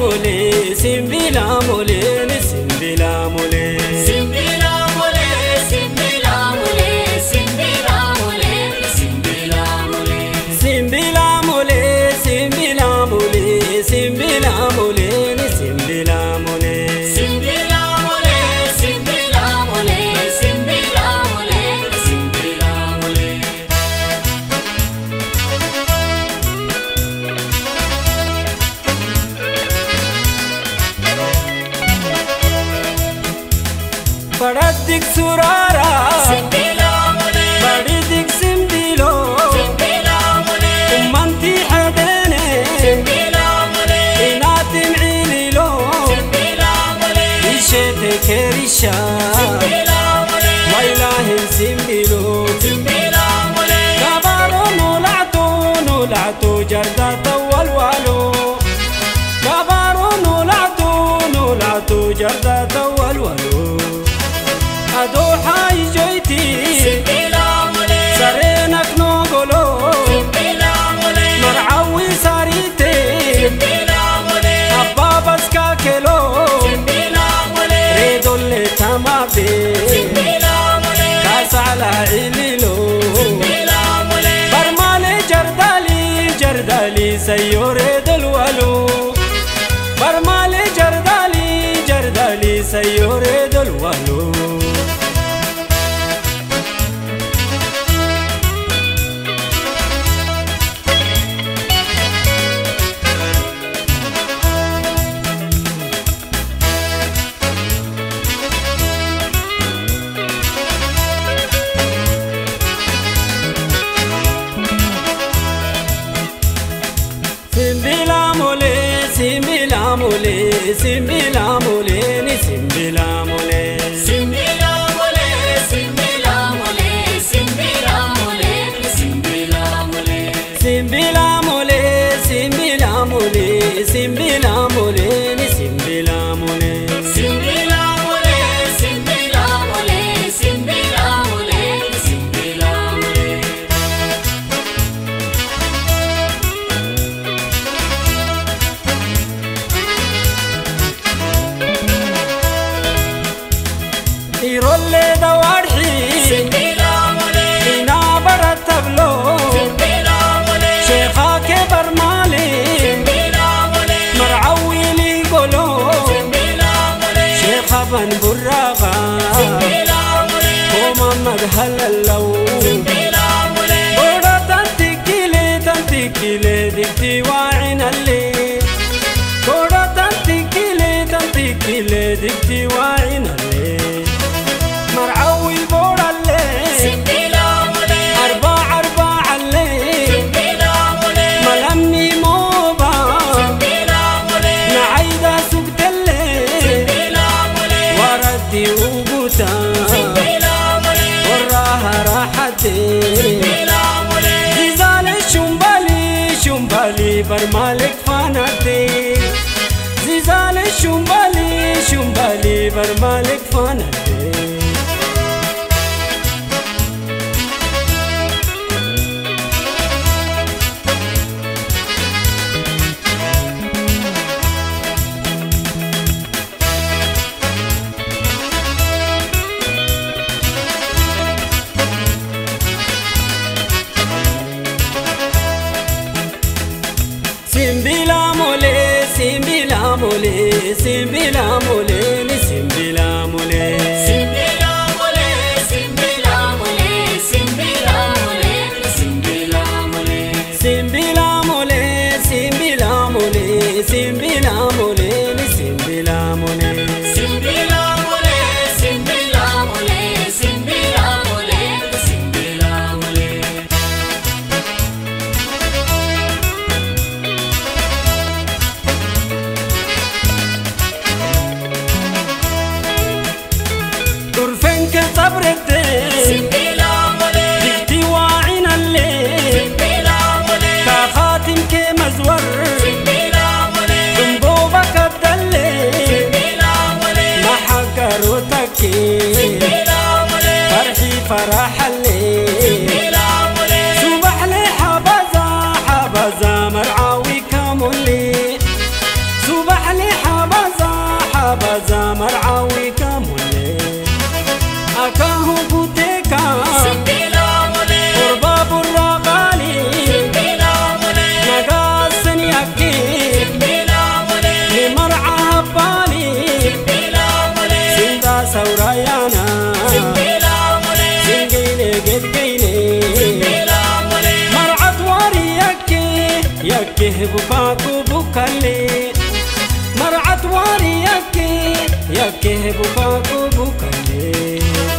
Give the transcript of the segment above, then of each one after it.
mole, simbila mole, simbila mole, simbila mole, simbila mole, simbila mole, simbila mole, simbila mole, simbila mole, simbila mole, simbila mole, simbila mole, simbila mole, simbila mole, simbila mole. Baradik surara, simbila mole, baradik simbilo, simbila mole, manti hadene, simbila mole, inatim ililo, simbila mole, ishete kerisha, simbila mole, wailahin simbilo, simbila mole, kabaro nulatu jarda tawal walo, kabaro nulatu jarda tawal walo. أدو حاي جيتي simbila mole, سرينك نوغلو simbila mole, مرعوي ساريتي simbila mole, أبا بسكا كيلو simbila mole, ريدو اللي تمابي simbila mole, كاس على عليلو simbila mole, برمالي جردالي سيوري دلولو برمالي جردالي سيوري دلولو Simbila mole, simbila mole, simbila mole, ni simbila mole, simbila mole, simbila mole, simbila mole, simbila mole, simbila mole, simbila mole, simbila mole, ni simbila mole, simbila mole, simbila mole, simbila mole, simbila mole. يرولي دوارحي simbila mole, إنا برتبلو simbila mole, شيخا كبر مالي simbila mole, مرعوي لي قولو simbila mole, شيخا بن براغا simbila mole, وما مدهل اللو simbila mole, بورا تنتكيلي دكتي واعنا اللي بورا تنتكيلي دكتي واعنا اللي مرعوي بورا اللي simbila mole, أربع اللي simbila mole, ملمي موبا simbila mole, نعيدا سبت اللي simbila mole, وردي وقوتا simbila mole, وراها راحتي simbila mole, زيزال شمبالي برمالك فانتي زيزال شمبالي برمالك فانتي Simbila mole, simbila mole, simbila mole, ni simbila mole, simbila mole, simbila mole, simbila mole, simbila mole, simbila mole, simbila mole, simbila mole, ni simbila mole, simbila mole, simbila mole, simbila mole, simbila mole. طرفنك صبرتي simbila mole, دكتي واعنا اللي simbila mole, كخاتم كمزور simbila mole, ذنبوبك الدلي simbila mole, ما حقروتك simbila mole, فرحي فرح اللي simbila mole, صبح لي حبذا مرعاوي كامولي صبح لي بكاكو بكالي مرعت واري يبكي بكاكو بكالي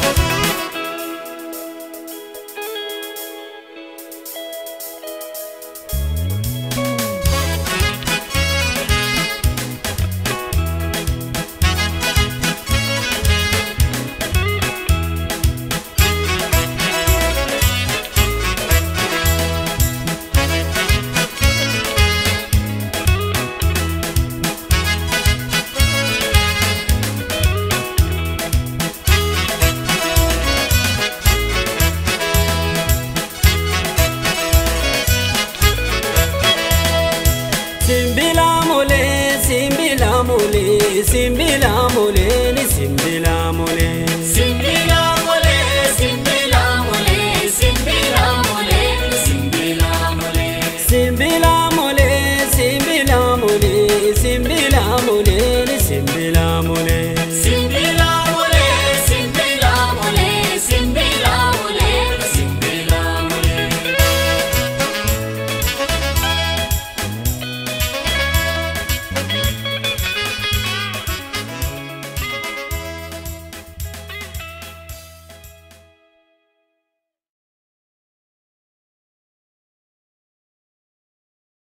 Simbila mole, ni simbila mole. Simbila mole, simbila mole, simbila mole, simbila mole. Simbila mole, simbila mole, simbila mole, ni simbila